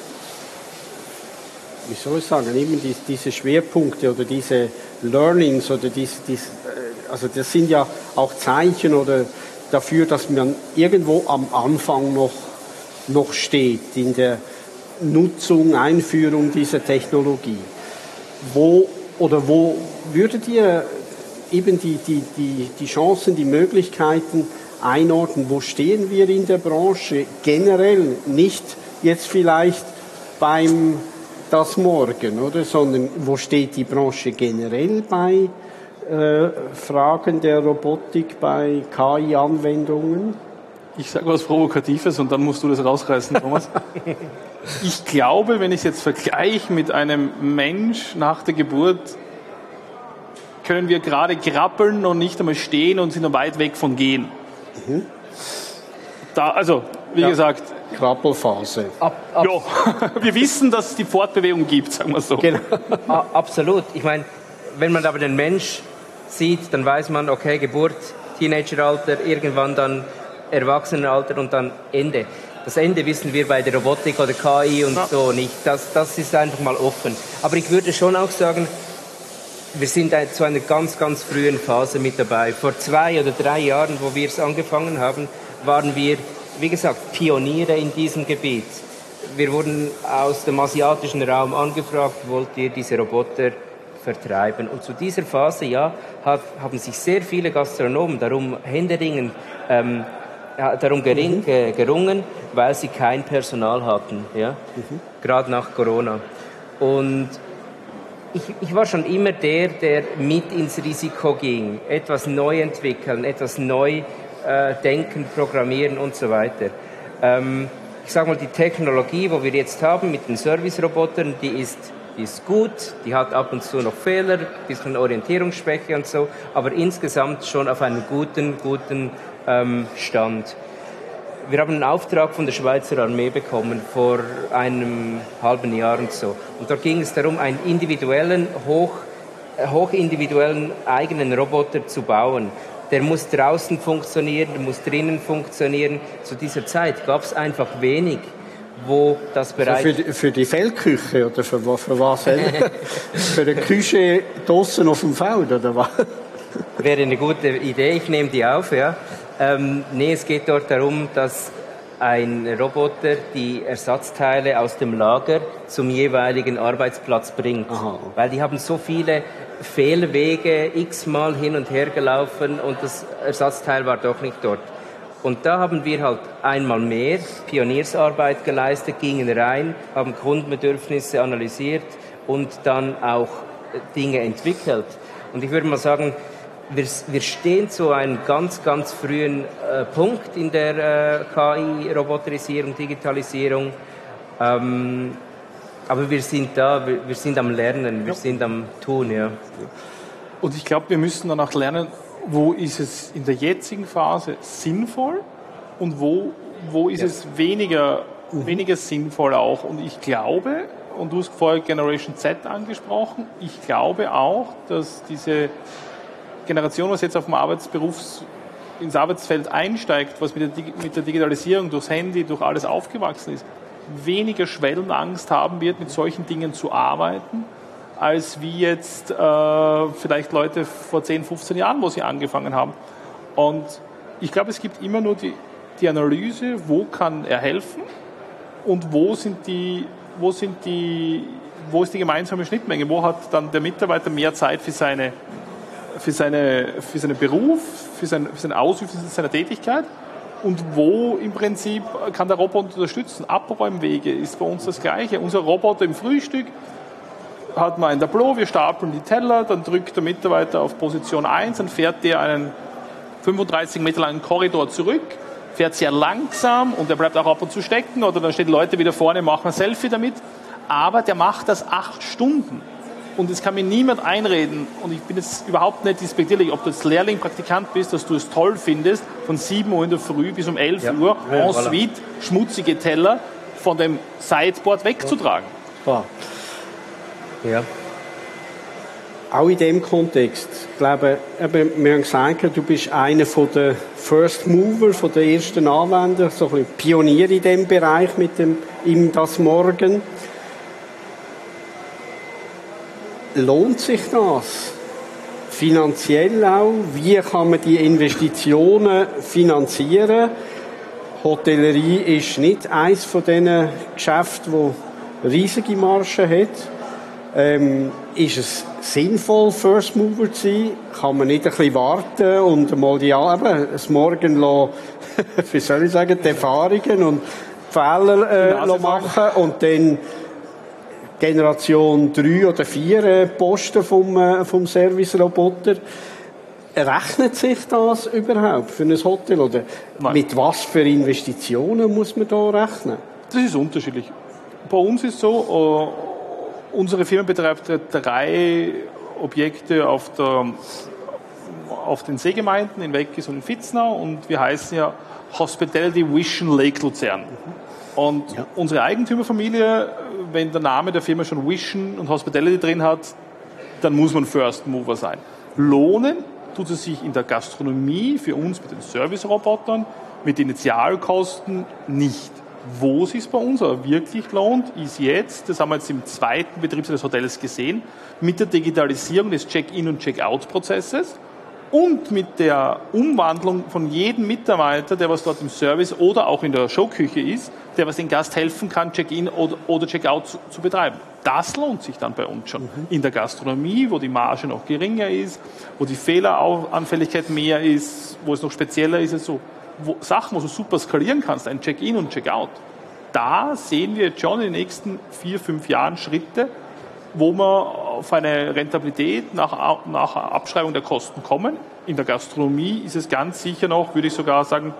wie soll ich sagen, eben die, diese Schwerpunkte oder diese Learnings oder diese, diese, also das sind ja auch Zeichen oder dafür, dass man irgendwo am Anfang noch, noch steht in der Nutzung, Einführung dieser Technologie. Wo Oder wo würdet ihr eben die, die, die, die Chancen, die Möglichkeiten einordnen? Wo stehen wir in der Branche generell? Nicht jetzt vielleicht beim Das Morgen, oder? Sondern wo steht die Branche generell bei äh, Fragen der Robotik, bei K I-Anwendungen? Ich sage was Provokatives und dann musst du das rausreißen, Thomas. Ich glaube, wenn ich es jetzt vergleiche mit einem Mensch nach der Geburt, können wir gerade krabbeln und nicht einmal stehen und sind noch weit weg von gehen. Mhm. Da, also, wie ja. gesagt... Krabbelphase. Ab, ab, ja, wir wissen, dass es die Fortbewegung gibt, sagen wir so. Genau. Absolut. Ich meine, wenn man aber den Mensch sieht, dann weiß man, okay, Geburt, Teenageralter, irgendwann dann Erwachsenenalter und dann Ende. Das Ende wissen wir bei der Robotik oder K I und ja. so nicht. Das, das ist einfach mal offen. Aber ich würde schon auch sagen, wir sind zu einer ganz, ganz frühen Phase mit dabei. Vor zwei oder drei Jahren, wo wir es angefangen haben, waren wir, wie gesagt, Pioniere in diesem Gebiet. Wir wurden aus dem asiatischen Raum angefragt, wollt ihr diese Roboter vertreiben? Und zu dieser Phase, ja, hat, haben sich sehr viele Gastronomen darum händeringend ähm, Ja, darum gering, mhm. äh, gerungen, weil sie kein Personal hatten, ja? Mhm. Gerade nach Corona. Und ich, ich war schon immer der, der mit ins Risiko ging, etwas neu entwickeln, etwas neu äh, denken, programmieren und so weiter. Ähm, ich sage mal, die Technologie, wo wir jetzt haben mit den Service-Robotern, die ist, die ist gut, die hat ab und zu noch Fehler, ein bisschen Orientierungsschwäche und so, aber insgesamt schon auf einem guten, guten Stand. Wir haben einen Auftrag von der Schweizer Armee bekommen vor einem halben Jahr und so. Und dort ging es darum, einen individuellen, hoch, hochindividuellen eigenen Roboter zu bauen. Der muss draußen funktionieren, der muss drinnen funktionieren. Zu dieser Zeit gab es einfach wenig, wo das bereits... Also für, die, für die Feldküche oder für, für was? Für die Küche draussen auf dem Feld oder was? Wäre eine gute Idee, ich nehme die auf, ja. Ähm, nee, es geht dort darum, dass ein Roboter die Ersatzteile aus dem Lager zum jeweiligen Arbeitsplatz bringt. Aha. Weil die haben so viele Fehlwege, x-mal hin und her gelaufen und das Ersatzteil war doch nicht dort. Und da haben wir halt einmal mehr Pioniersarbeit geleistet, gingen rein, haben Kundenbedürfnisse analysiert und dann auch Dinge entwickelt. Und ich würde mal sagen, wir, wir stehen zu einem ganz, ganz frühen äh, Punkt in der äh, K I, Roboterisierung, Digitalisierung. Ähm, aber wir sind da, wir, wir sind am Lernen, wir ja. sind am Tun, ja. Und ich glaube, wir müssen dann auch lernen, wo ist es in der jetzigen Phase sinnvoll und wo, wo ist ja. es weniger, mhm. weniger sinnvoll auch. Und ich glaube, und du hast vorher Generation Z angesprochen, ich glaube auch, dass diese Generation, was jetzt auf dem Arbeitsberufs, ins Arbeitsfeld einsteigt, was mit der, mit der Digitalisierung durchs Handy, durch alles aufgewachsen ist, weniger Schwellenangst haben wird, mit solchen Dingen zu arbeiten, als wie jetzt äh, vielleicht Leute vor zehn, fünfzehn Jahren, wo sie angefangen haben. Und ich glaube, es gibt immer nur die, die Analyse, wo kann er helfen und wo sind die, wo sind die, wo ist die gemeinsame Schnittmenge, wo hat dann der Mitarbeiter mehr Zeit für seine, für seine, für seinen Beruf, für, sein, für seine Ausübung seiner Tätigkeit. Und wo im Prinzip kann der Roboter unterstützen? Abräumwege ist bei uns das Gleiche. Unser Roboter im Frühstück hat man ein Tableau, wir stapeln die Teller, dann drückt der Mitarbeiter auf Position eins, dann fährt der einen fünfunddreißig Meter langen Korridor zurück, fährt sehr langsam und der bleibt auch ab und zu stecken oder dann stehen Leute wieder vorne, machen ein Selfie damit. Aber der macht das acht Stunden. Und es kann mir niemand einreden, und ich bin jetzt überhaupt nicht despektierlich, ob du jetzt Lehrling, Praktikant bist, dass du es toll findest, von sieben Uhr in der Früh bis um elf ja. Uhr en voilà. suite schmutzige Teller von dem Sideboard wegzutragen. Ja. Ja. Auch in dem Kontext, ich glaube, wir haben gesagt, du bist einer der First Mover, von den ersten Anwender, so ein bisschen Pionier in dem Bereich mit dem «Im das Morgen». Lohnt sich das? Finanziell auch? Wie kann man die Investitionen finanzieren? Hotellerie ist nicht eines von diesen Geschäften, das riesige Margen hat. Ähm, ist es sinnvoll, First Mover zu sein? Kann man nicht ein bisschen warten und mal die eben, das Morgen lassen, wie soll ich sagen, die Erfahrungen und Fehler äh, machen und dann Generation drei oder vier äh, Posten vom, äh, vom Service-Roboter. Rechnet sich das überhaupt für ein Hotel? Oder Nein. Mit was für Investitionen muss man da rechnen? Das ist unterschiedlich. Bei uns ist so, uh, unsere Firma betreibt drei Objekte auf, der, auf den Seegemeinden in Weggis und in Vitznau und wir heißen ja Hospitality Vision Lake Luzern. Und ja. unsere Eigentümerfamilie, wenn der Name der Firma schon Vision und Hospitality drin hat, dann muss man First Mover sein. Lohnen tut es sich in der Gastronomie für uns mit den Service-Robotern, mit Initialkosten nicht. Wo es sich bei uns aber wirklich lohnt, ist jetzt, das haben wir jetzt im zweiten Betriebsjahr des Hotels gesehen, mit der Digitalisierung des Check-in- und Check-out-Prozesses und mit der Umwandlung von jedem Mitarbeiter, der was dort im Service oder auch in der Showküche ist, der was den Gast helfen kann, Check-in oder, oder Check-out zu, zu betreiben. Das lohnt sich dann bei uns schon. Mhm. In der Gastronomie, wo die Marge noch geringer ist, wo die Fehleranfälligkeit mehr ist, wo es noch spezieller ist, also wo Sachen, wo du super skalieren kannst, ein Check-in und Check-out. Da sehen wir jetzt schon in den nächsten vier, fünf Jahren Schritte, wo wir auf eine Rentabilität nach, nach Abschreibung der Kosten kommen. In der Gastronomie ist es ganz sicher noch, würde ich sogar sagen,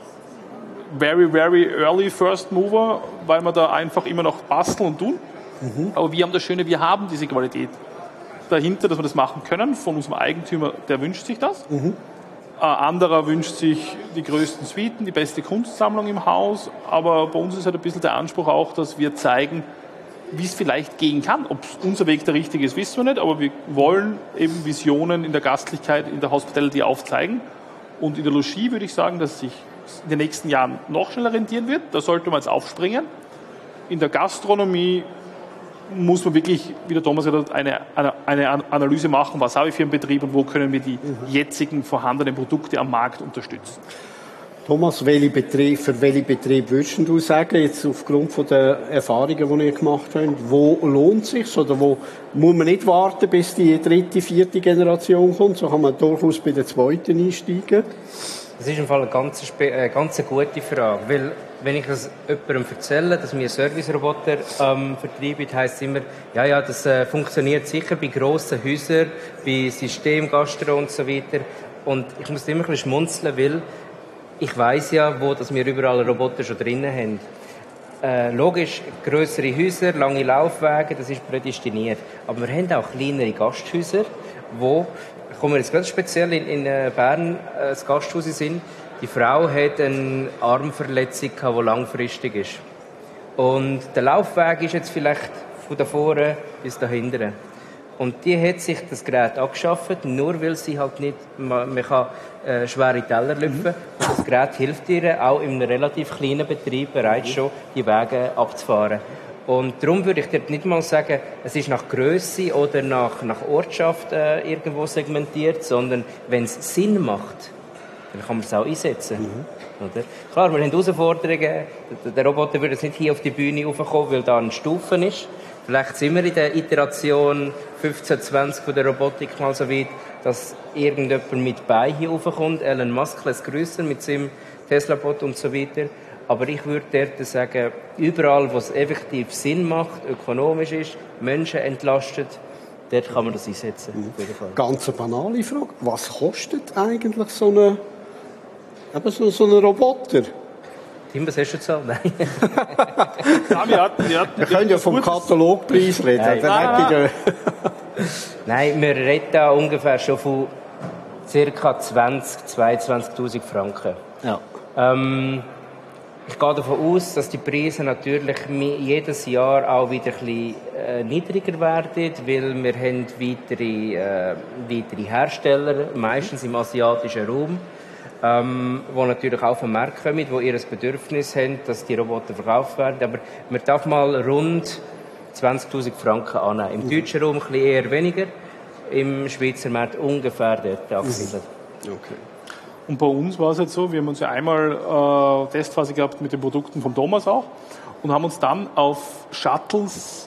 very, very early First Mover, weil wir da einfach immer noch basteln und tun. Mhm. Aber wir haben das Schöne, wir haben diese Qualität dahinter, dass wir das machen können. Von unserem Eigentümer, der wünscht sich das. Mhm. Ein anderer wünscht sich die größten Suiten, die beste Kunstsammlung im Haus. Aber bei uns ist halt ein bisschen der Anspruch auch, dass wir zeigen, wie es vielleicht gehen kann. Ob unser Weg der richtige ist, wissen wir nicht, aber wir wollen eben Visionen in der Gastlichkeit, in der Hospitality aufzeigen. Und in der Logis würde ich sagen, dass es sich in den nächsten Jahren noch schneller rentieren wird. Da sollte man jetzt aufspringen. In der Gastronomie muss man wirklich, wie der Thomas gesagt hat, eine, eine, eine Analyse machen, was habe ich für einen Betrieb und wo können wir die jetzigen vorhandenen Produkte am Markt unterstützen. Thomas, welche Betrieb, für welchen Betrieb würdest du sagen, jetzt aufgrund von der Erfahrungen, die ihr gemacht habt, wo lohnt es sich oder wo muss man nicht warten, bis die dritte, vierte Generation kommt, so kann man durchaus bei der zweiten einsteigen? Das ist im Fall eine ganz, äh, ganz gute Frage, weil wenn ich es jemandem erzähle, dass wir Service-Roboter ähm, vertreiben, heisst es immer, ja, ja, das äh, funktioniert sicher bei grossen Häusern, bei Systemgastro und so weiter. Und ich muss immer ein bisschen schmunzeln, weil ich weiss ja, wo dass wir überall Roboter schon drinnen haben. Äh, logisch, grössere Häuser, lange Laufwege, das ist prädestiniert. Aber wir haben auch kleinere Gasthäuser, wo, kommen wir jetzt ganz speziell in, in Bern, äh, das Gasthaus sind. Die Frau hat eine Armverletzung gehabt, die langfristig ist. Und der Laufweg ist jetzt vielleicht von da vorne bis da hinten. Und die hat sich das Gerät angeschafft, nur weil sie halt nicht, man, man kann äh, schwere Teller lüpfen. Mhm. Und das Gerät hilft ihr, auch in einem relativ kleinen Betrieb bereits mhm. schon die Wege abzufahren. Und darum würde ich dir nicht mal sagen, es ist nach Grösse oder nach, nach Ortschaft äh, irgendwo segmentiert, sondern wenn es Sinn macht, dann kann man es auch einsetzen. Mhm. Oder? Klar, wir haben Herausforderungen. Der, der Roboter würde jetzt nicht hier auf die Bühne raufkommen, weil da eine Stufe ist. Vielleicht sind wir in der Iteration fünfzehn, zwanzig von der Robotik mal so weit, dass irgendjemand mit bei hier raufkommt. Elon Musk lässt grösser mit seinem Tesla-Bot und so weiter. Aber ich würde dort sagen, überall, wo es effektiv Sinn macht, ökonomisch ist, Menschen entlastet, dort kann man das einsetzen. Mhm. Ganz eine banale Frage. Was kostet eigentlich so eine, eben so, so ein Roboter? Tim, was hast du gezahlt? Nein. Ja, wir, hatten, wir, hatten wir können ja vom Katalogpreis reden. Nein. Nein. Nein, wir reden da ungefähr schon von ca. zwanzig, zweiundzwanzigtausend Franken. Ja. Ähm, ich gehe davon aus, dass die Preise natürlich jedes Jahr auch wieder ein bisschen äh, niedriger werden, weil wir haben weitere, äh, weitere Hersteller, meistens im asiatischen Raum, ähm, die natürlich auch vom Markt kommen, die ihr Bedürfnis haben, dass die Roboter verkauft werden. Aber man darf mal rund zwanzigtausend Franken annehmen. Im mhm. deutschen Raum ein bisschen eher weniger, im Schweizer Markt ungefähr dort angesiedelt. Mhm. Okay. Und bei uns war es jetzt so, wir haben uns ja einmal äh, Testphase gehabt mit den Produkten vom Thomas auch und haben uns dann auf Shuttles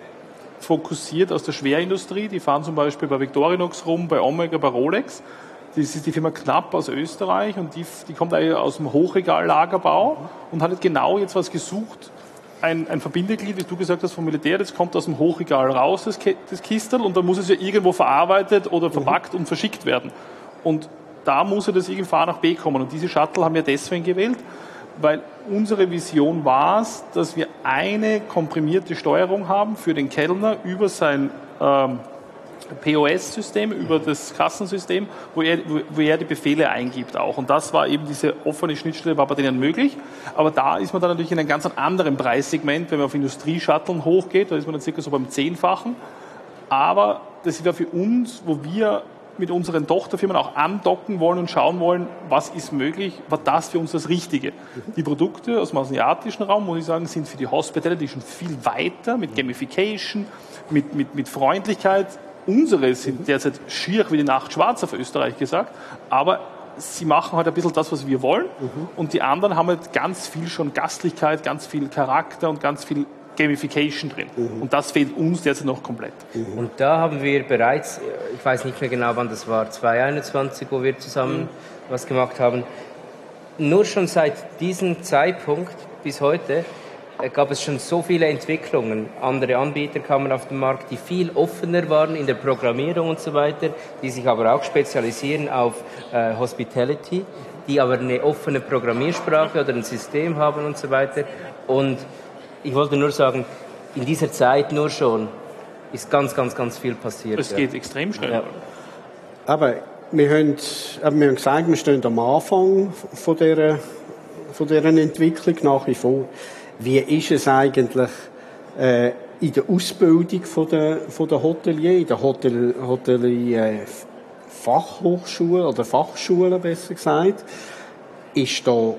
fokussiert aus der Schwerindustrie. Die fahren zum Beispiel bei Victorinox rum, bei Omega, bei Rolex. Das ist die Firma Knapp aus Österreich und die, die kommt eigentlich aus dem Hochregallagerbau und hat genau jetzt was gesucht. Ein, ein Verbindeglied, wie du gesagt hast, vom Militär, das kommt aus dem Hochregal raus, das, das Kistel, und dann muss es ja irgendwo verarbeitet oder verpackt mhm. und verschickt werden. Und da muss er das irgendwie von A nach B kommen. Und diese Shuttle haben wir deswegen gewählt, weil unsere Vision war es, dass wir eine komprimierte Steuerung haben für den Kellner über sein ähm, P O S-System, über das Kassensystem, wo er, wo er die Befehle eingibt auch. Und das war eben diese offene Schnittstelle, war bei denen möglich. Aber da ist man dann natürlich in einem ganz anderen Preissegment, wenn man auf Industrieshutteln hochgeht, da ist man dann circa so beim Zehnfachen. Aber das war für uns, wo wir mit unseren Tochterfirmen auch andocken wollen und schauen wollen, was ist möglich, war das für uns das Richtige. Die Produkte aus dem asiatischen Raum, muss ich sagen, sind für die Hospitality schon viel weiter mit Gamification, mit, mit, mit Freundlichkeit. Unsere sind derzeit schier wie die Nacht schwarz, auf Österreich gesagt, aber sie machen halt ein bisschen das, was wir wollen. Mhm. Und die anderen haben halt ganz viel schon Gastlichkeit, ganz viel Charakter und ganz viel Gamification drin. Mhm. Und das fehlt uns derzeit noch komplett. Mhm. Und da haben wir bereits, ich weiß nicht mehr genau, wann das war, zweitausendeinundzwanzig, wo wir zusammen mhm. was gemacht haben. Nur schon seit diesem Zeitpunkt bis heute gab es schon so viele Entwicklungen. Andere Anbieter kamen auf den Markt, die viel offener waren in der Programmierung und so weiter, die sich aber auch spezialisieren auf äh, Hospitality, die aber eine offene Programmiersprache oder ein System haben und so weiter. Und ich wollte nur sagen, in dieser Zeit nur schon ist ganz, ganz, ganz viel passiert. Es geht ja. extrem schnell. Ja. Aber wir haben, wir haben gesagt, wir stehen am Anfang von dieser, von dieser Entwicklung nach wie vor. Wie ist es eigentlich äh, in der Ausbildung von der, von der Hotelier, in der Hotel, Hotelier äh, Fachhochschule oder Fachschule besser gesagt, ist da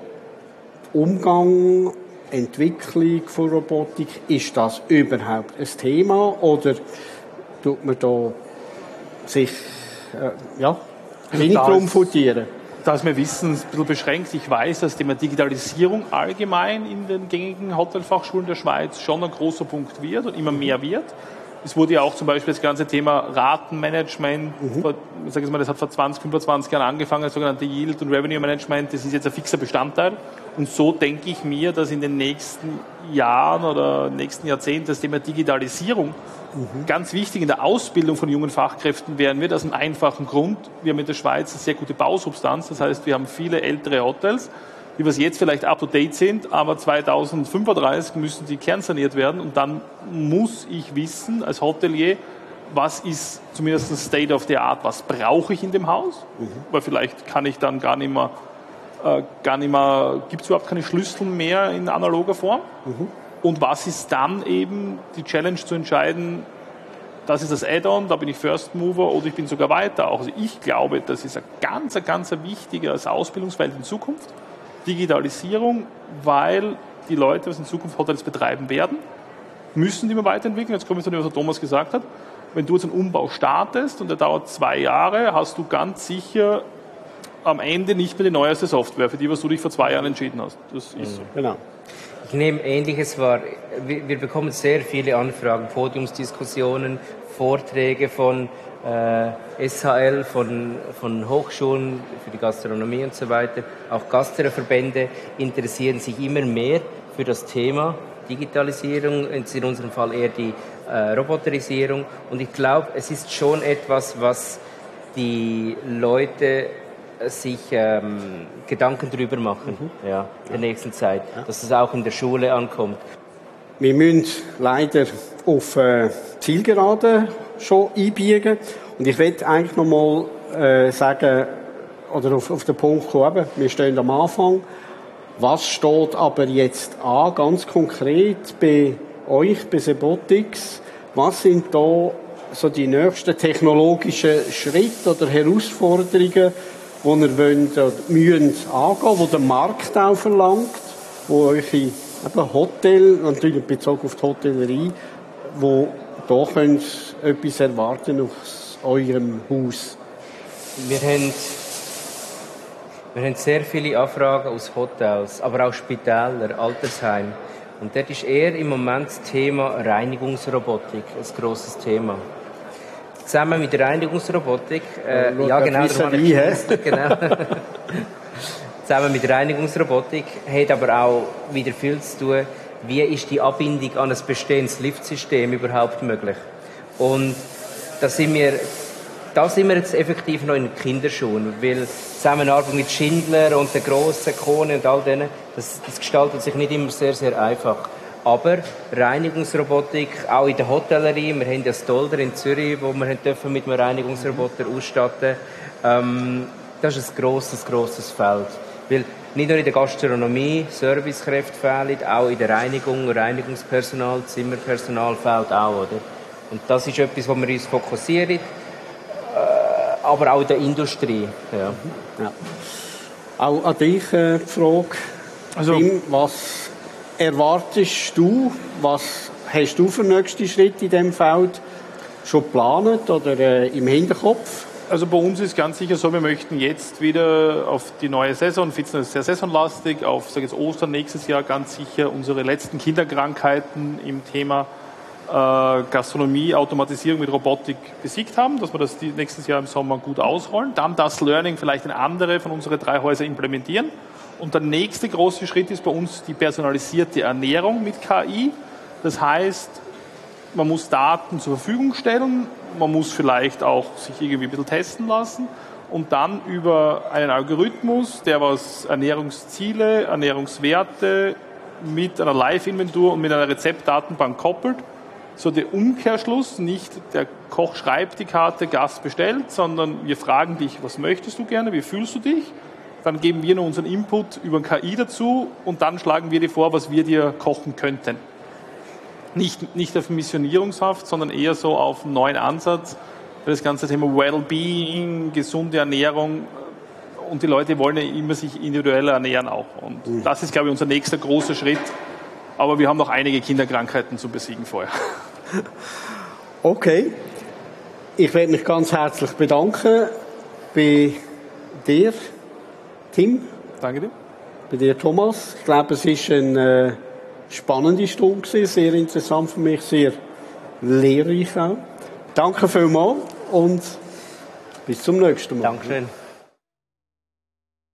Umgang, Entwicklung von Robotik, ist das überhaupt ein Thema oder tut man da sich äh, ja, wenig drum futieren? Da ist mein Wissen ein bisschen beschränkt. Ich weiß, dass das Thema Digitalisierung allgemein in den gängigen Hotelfachschulen der Schweiz schon ein großer Punkt wird und immer mehr wird. Es wurde ja auch zum Beispiel das ganze Thema Ratenmanagement, mhm. vor, ich sage jetzt mal, das hat vor zwanzig, fünfundzwanzig Jahren angefangen, das sogenannte Yield- und Revenue-Management, das ist jetzt ein fixer Bestandteil. Und so denke ich mir, dass in den nächsten Jahren oder nächsten Jahrzehnten das Thema Digitalisierung mhm. ganz wichtig in der Ausbildung von jungen Fachkräften werden wird, aus einem einfachen Grund. Wir haben in der Schweiz eine sehr gute Bausubstanz, das heißt, wir haben viele ältere Hotels, die was jetzt vielleicht up-to-date sind, aber zweitausendfünfunddreißig müssen die kernsaniert werden und dann muss ich wissen als Hotelier, was ist zumindest das State of the Art, was brauche ich in dem Haus, mhm. weil vielleicht kann ich dann gar nicht mehr, äh, gar nicht mehr, gibt es überhaupt keine Schlüssel mehr in analoger Form mhm. und was ist dann eben die Challenge zu entscheiden, das ist das Add-on, da bin ich First Mover oder ich bin sogar weiter. Also ich glaube, das ist ein ganz, ganz wichtiges Ausbildungsfeld in Zukunft. Digitalisierung, weil die Leute, was in Zukunft Hotels betreiben werden, müssen die immer weiterentwickeln. Jetzt komme ich zu dem, was Thomas gesagt hat. Wenn du jetzt einen Umbau startest und der dauert zwei Jahre, hast du ganz sicher am Ende nicht mehr die neueste Software, für die, was du dich vor zwei Jahren entschieden hast. Das ist so. Genau. Ich nehme Ähnliches wahr. Wir, wir bekommen sehr viele Anfragen, Podiumsdiskussionen, Vorträge von äh, S H L, von, von Hochschulen für die Gastronomie und so weiter. Auch Gastroverbände interessieren sich immer mehr für das Thema Digitalisierung, in unserem Fall eher die äh, Roboterisierung. Und ich glaube, es ist schon etwas, was die Leute sich ähm, Gedanken drüber machen mhm. ja, in der nächsten Zeit, ja. dass es auch in der Schule ankommt. Wir müssen leider auf äh, Zielgerade schon einbiegen und ich möchte eigentlich noch mal äh, sagen, oder auf, auf den Punkt kommen, wir stehen am Anfang. Was steht aber jetzt an, ganz konkret bei euch, bei Sebotics? Was sind da so die nächsten technologischen Schritte oder Herausforderungen, die ihr wollt, oder müsst angehen, die der Markt auch verlangt, wo eure eben Hotel, natürlich bezogen auf die Hotellerie, wo da könnt etwas erwarten aus eurem Haus? Wir haben, wir haben sehr viele Anfragen aus Hotels, aber auch Spitäler, Altersheim. Und dort ist eher im Moment das Thema Reinigungsrobotik ein grosses Thema. Zusammen mit der Reinigungsrobotik, äh, ja, ja genau, da habe ich genau. Zusammen mit der Reinigungsrobotik hat aber auch wieder viel zu tun, wie ist die Anbindung an ein bestehendes Liftsystem überhaupt möglich. Und da sind wir, da sind wir jetzt effektiv noch in den Kinderschuhen, weil die Zusammenarbeit mit Schindler und den grossen Kone und all denen, das, das gestaltet sich nicht immer sehr, sehr einfach. Aber Reinigungsrobotik, auch in der Hotellerie, wir haben ja das Dolder in Zürich, wo wir dürfen mit einem Reinigungsroboter ausstatten. Ähm, das ist ein grosses, grosses Feld. Weil nicht nur in der Gastronomie Servicekräfte fehlen, auch in der Reinigung, Reinigungspersonal, Zimmerpersonal fehlt auch, oder? Und das ist etwas, wo wir uns fokussieren, äh, aber auch in der Industrie. Ja. Ja. Auch an dich äh, die Frage, also, Tim, was erwartest du, was hast du für nächste Schritte in diesem Feld schon geplant oder äh, im Hinterkopf? Also bei uns ist ganz sicher so, wir möchten jetzt wieder auf die neue Saison, Fitness ist sehr saisonlastig, auf sag jetzt Ostern nächstes Jahr ganz sicher unsere letzten Kinderkrankheiten im Thema äh, Gastronomie, Automatisierung mit Robotik besiegt haben, dass wir das nächstes Jahr im Sommer gut ausrollen. Dann das Learning vielleicht in andere von unseren drei Häusern implementieren. Und der nächste große Schritt ist bei uns die personalisierte Ernährung mit K I. Das heißt, man muss Daten zur Verfügung stellen, man muss vielleicht auch sich irgendwie ein bisschen testen lassen und dann über einen Algorithmus, der was Ernährungsziele, Ernährungswerte mit einer Live-Inventur und mit einer Rezeptdatenbank koppelt, so der Umkehrschluss, nicht der Koch schreibt die Karte, Gast bestellt, sondern wir fragen dich, was möchtest du gerne, wie fühlst du dich? Dann geben wir nur unseren Input über K I dazu und dann schlagen wir dir vor, was wir dir kochen könnten. Nicht, nicht auf Missionierungshaft, sondern eher so auf einen neuen Ansatz für das ganze Thema Wellbeing, gesunde Ernährung. Und die Leute wollen ja immer sich individuell ernähren auch. Und mhm. das ist, glaube ich, unser nächster großer Schritt. Aber wir haben noch einige Kinderkrankheiten zu besiegen vorher. Okay. Ich werde mich ganz herzlich bedanken bei dir, Tim. Danke dir. Bei dir, Thomas. Ich glaube, es ist eine spannende Stunde gewesen, sehr interessant für mich, sehr lehrreich auch. Danke vielmals und bis zum nächsten Mal. Dankeschön.